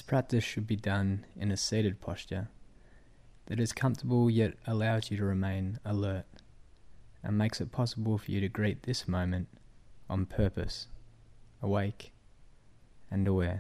practice should be done in a seated posture that is comfortable yet allows you to remain alert and makes it possible for you to greet this moment on purpose, awake and aware.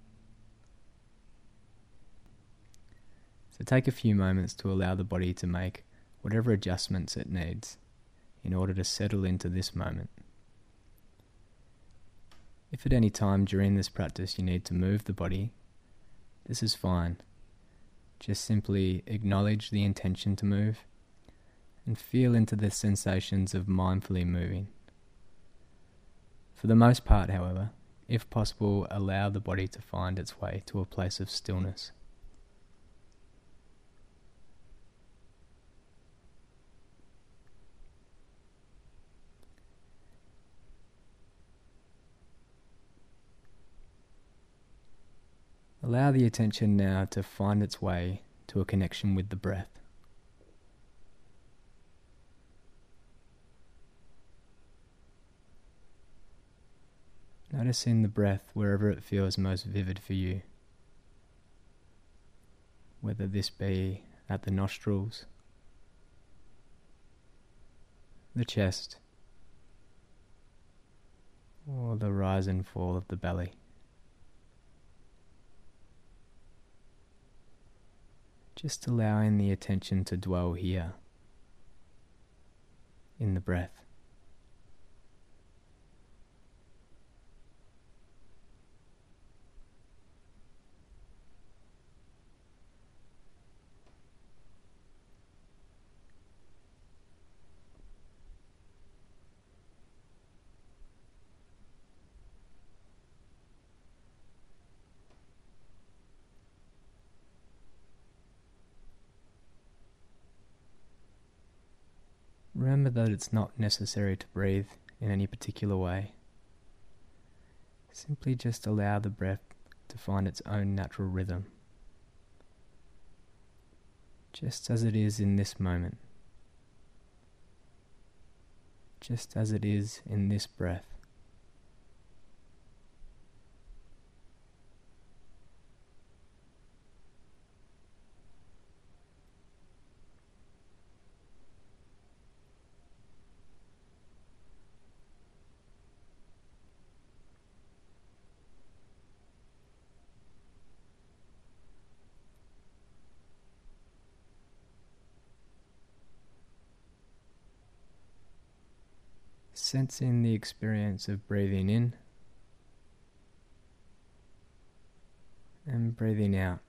So take a few moments to allow the body to make whatever adjustments it needs in order to settle into this moment. If at any time during this practice you need to move the body, this is fine. Just simply acknowledge the intention to move and feel into the sensations of mindfully moving. For the most part, however, if possible, allow the body to find its way to a place of stillness. Allow the attention now to find its way to a connection with the breath. Noticing the breath wherever it feels most vivid for you, whether this be at the nostrils, the chest, or the rise and fall of the belly. Just allowing the attention to dwell here, in the breath. Remember that it's not necessary to breathe in any particular way. Simply just allow the breath to find its own natural rhythm, just as it is in this moment, just as it is in this breath. Sensing the experience of breathing in and breathing out.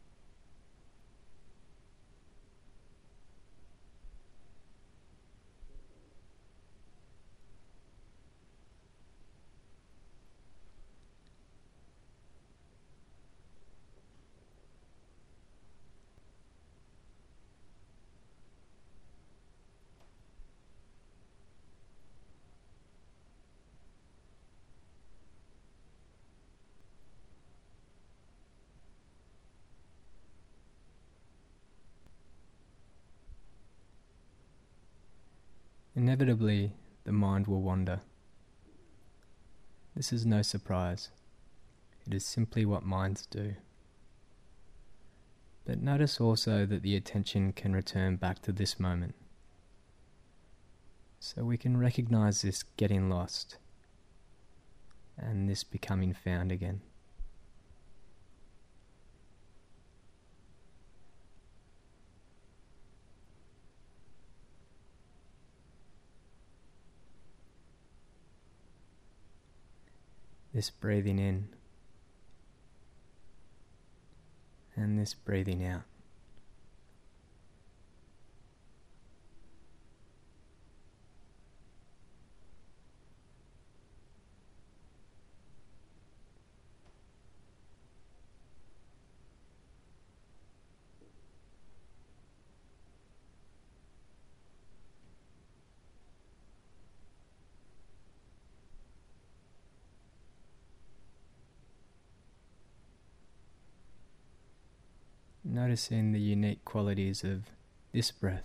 Inevitably, the mind will wander. This is no surprise. It is simply what minds do. But notice also that the attention can return back to this moment. So we can recognize this getting lost and this becoming found again. This breathing in and this breathing out. Noticing the unique qualities of this breath.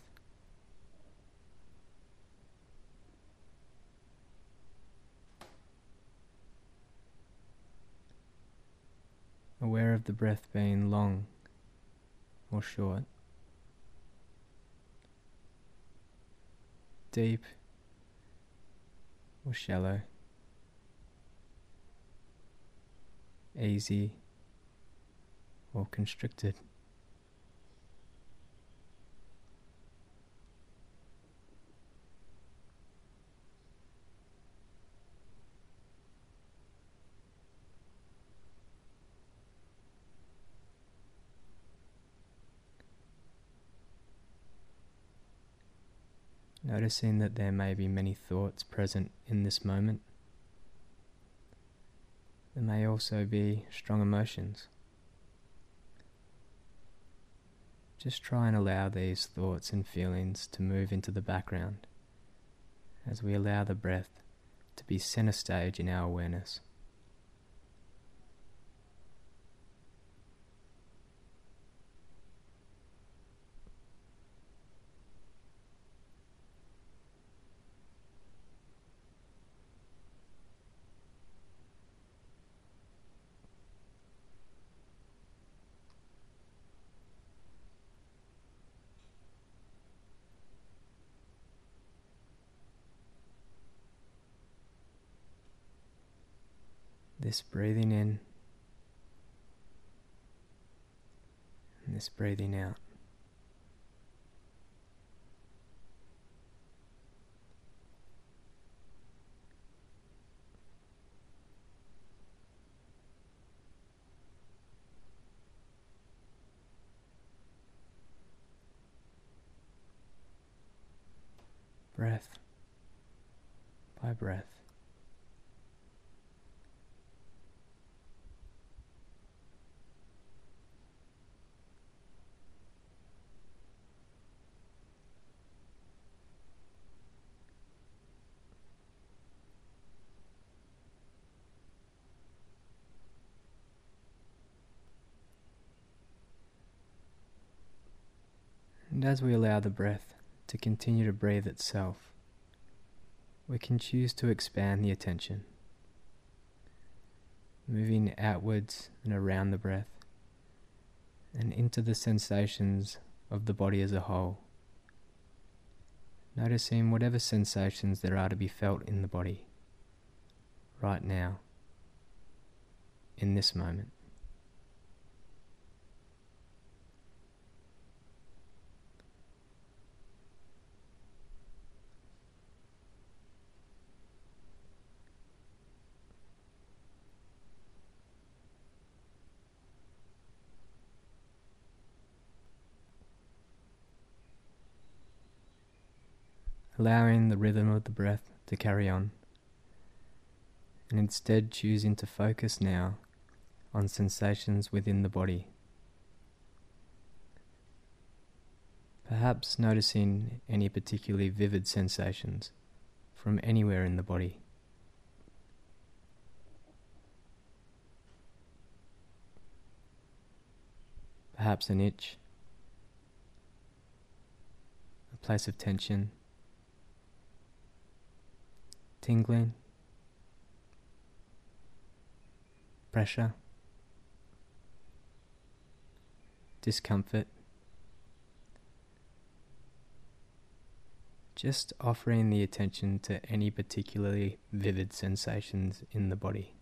aware of the breath being long or short, deep or shallow, easy or constricted. Noticing that there may be many thoughts present in this moment. There may also be strong emotions. Just try and allow these thoughts and feelings to move into the background as we allow the breath to be center stage in our awareness. This breathing in and this breathing out. Breath by breath. And as we allow the breath to continue to breathe itself, we can choose to expand the attention, moving outwards and around the breath and into the sensations of the body as a whole, noticing whatever sensations there are to be felt in the body right now, in this moment. Allowing the rhythm of the breath to carry on, and instead choosing to focus now on sensations within the body. Perhaps noticing any particularly vivid sensations from anywhere in the body. Perhaps an itch, a place of tension, tingling, pressure, discomfort. Just offering the attention to any particularly vivid sensations in the body.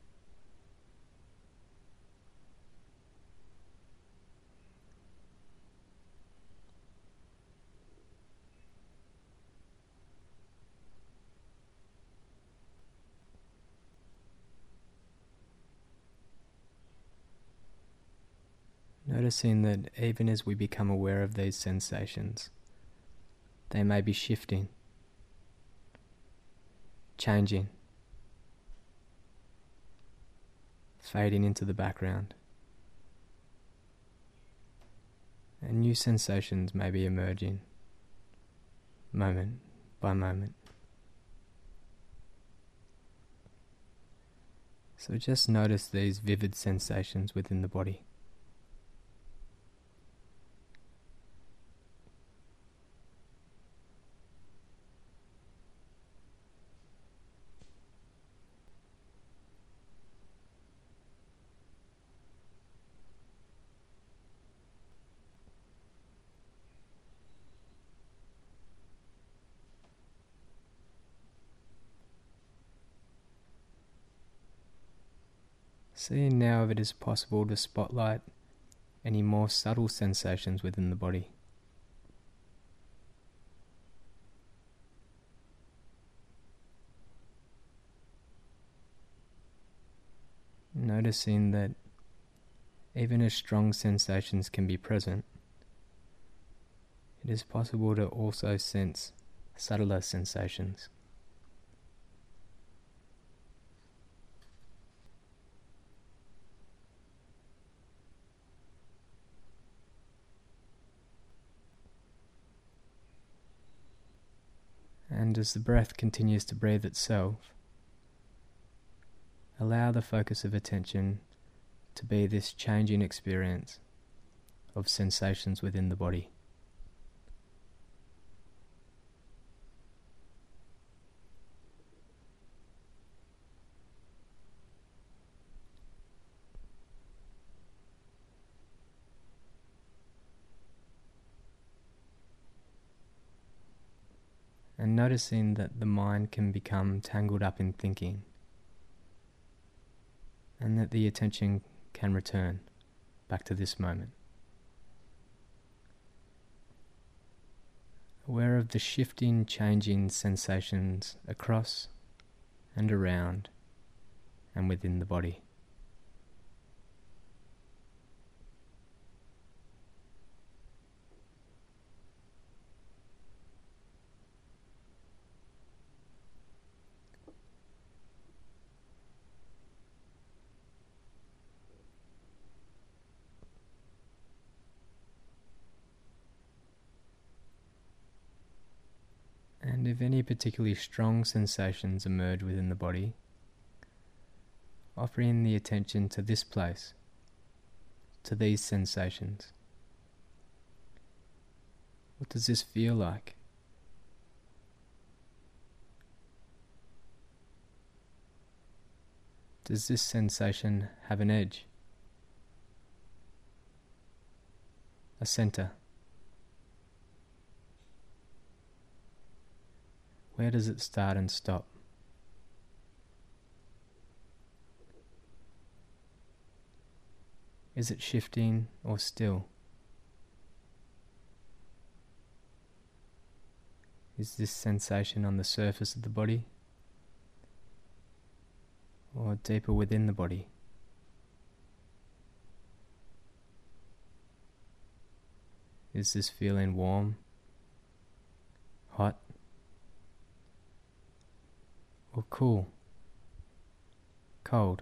Noticing that even as we become aware of these sensations, they may be shifting, changing, fading into the background, and new sensations may be emerging, moment by moment. So just notice these vivid sensations within the body. Seeing now if it is possible to spotlight any more subtle sensations within the body. Noticing that even as strong sensations can be present, it is possible to also sense subtler sensations. And as the breath continues to breathe itself, allow the focus of attention to be this changing experience of sensations within the body. And noticing that the mind can become tangled up in thinking, and that the attention can return back to this moment. Aware of the shifting, changing sensations across and around and within the body. And if any particularly strong sensations emerge within the body, offering the attention to this place, to these sensations. What does this feel like? Does this sensation have an edge? A center? Where does it start and stop? Is it shifting or still? Is this sensation on the surface of the body or deeper within the body? Is this feeling warm, hot, or cool, cold?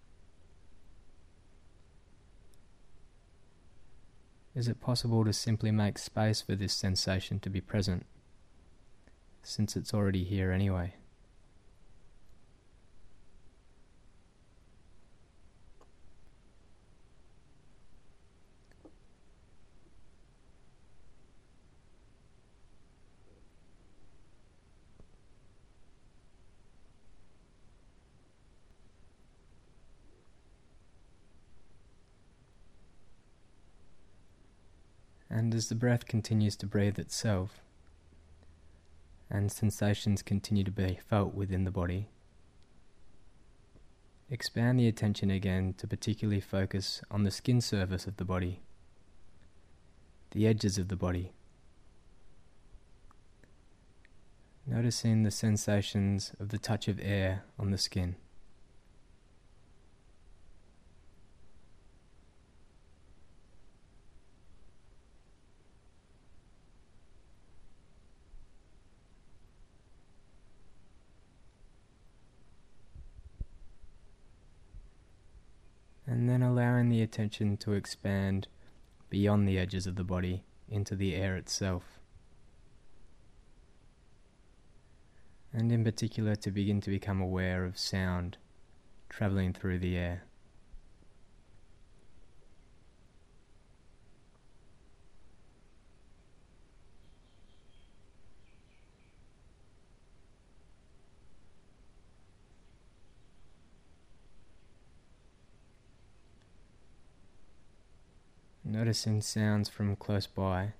Is it possible to simply make space for this sensation to be present, since it's already here anyway? And as the breath continues to breathe itself, and sensations continue to be felt within the body, expand the attention again to particularly focus on the skin surface of the body, the edges of the body, noticing the sensations of the touch of air on the skin. And then allowing the attention to expand beyond the edges of the body into the air itself. And in particular to begin to become aware of sound travelling through the air. Noticing sounds from close by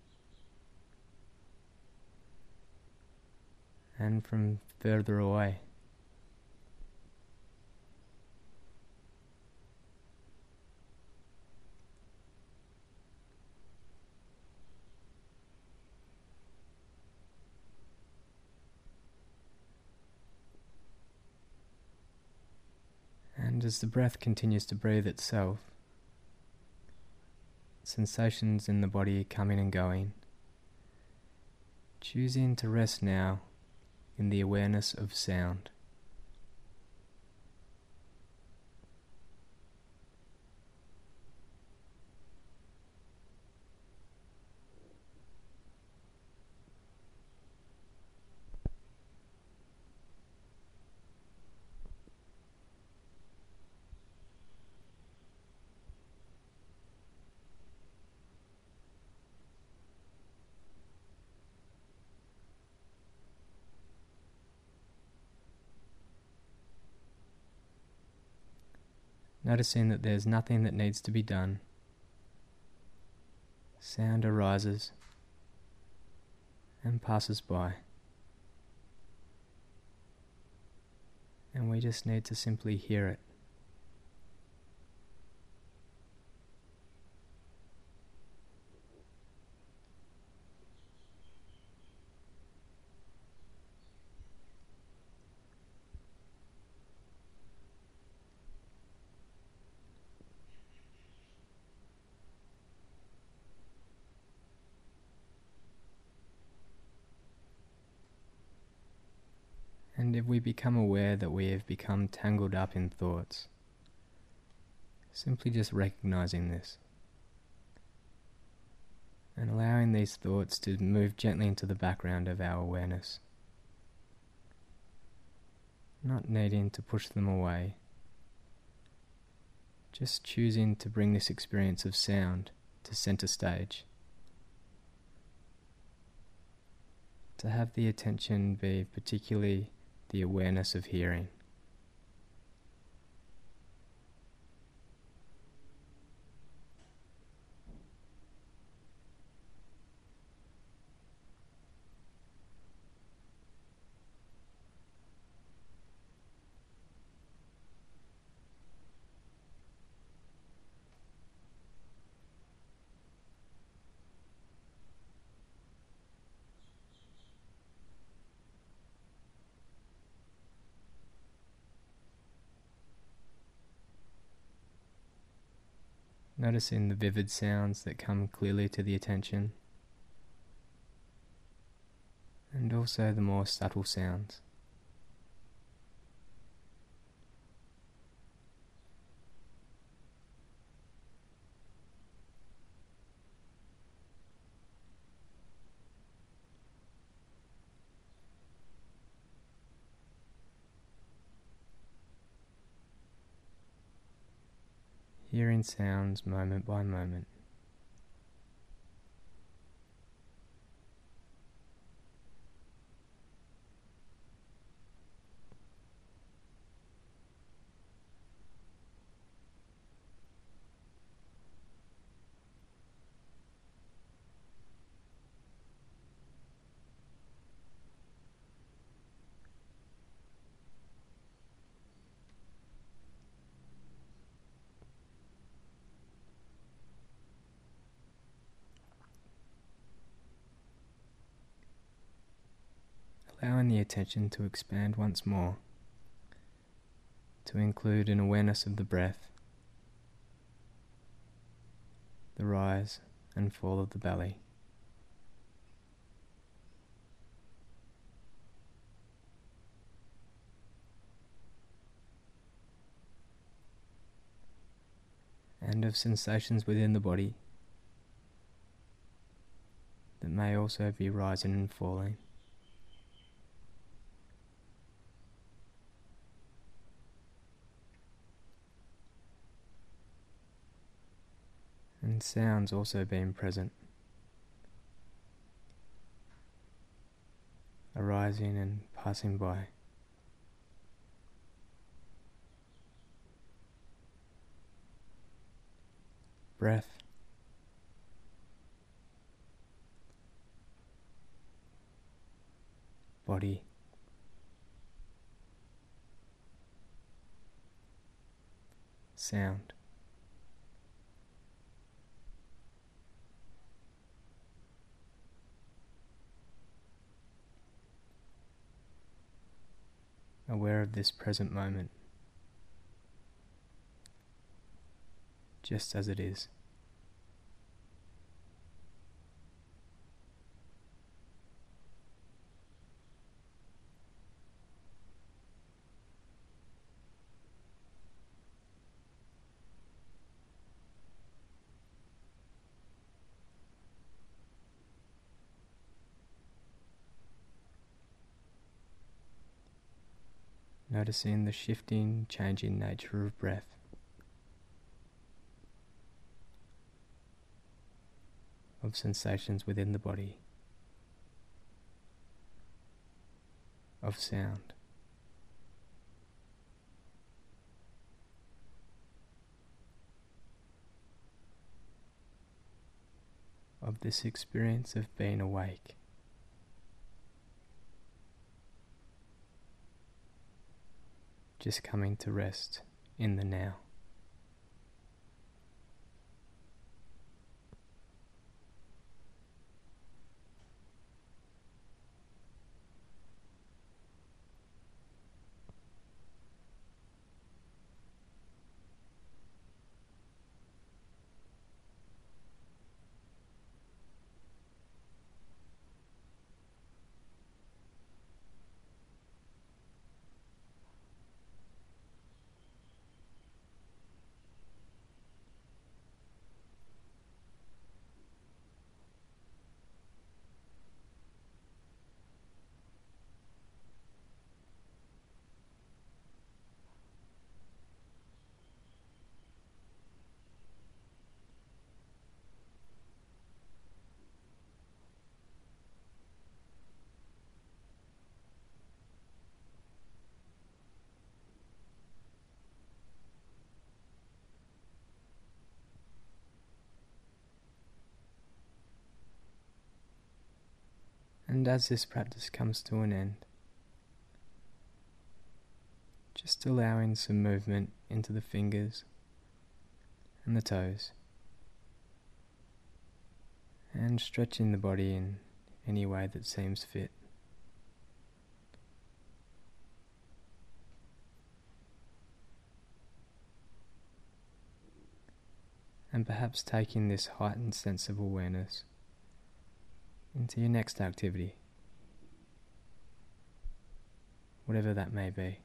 and from further away. And as the breath continues to breathe itself, sensations in the body coming and going, choosing to rest now in the awareness of sound. Noticing that there's nothing that needs to be done. Sound arises and passes by. And we just need to simply hear it. And if we become aware that we have become tangled up in thoughts, simply just recognizing this and allowing these thoughts to move gently into the background of our awareness, not needing to push them away, just choosing to bring this experience of sound to center stage, to have the attention be particularly the awareness of hearing. Noticing the vivid sounds that come clearly to the attention, and also the more subtle sounds. Hearing sounds moment by moment. Allowing the attention to expand once more, to include an awareness of the breath, the rise and fall of the belly. And of sensations within the body that may also be rising and falling. And sounds also being present, arising and passing by. Breath, body, sound. Aware of this present moment. just as it is. Noticing the shifting, changing nature of breath. Of sensations within the body. Of sound. Of this experience of being awake. Just coming to rest in the now. And as this practice comes to an end, just allowing some movement into the fingers and the toes, and stretching the body in any way that seems fit. And perhaps taking this heightened sense of awareness into your next activity, whatever that may be.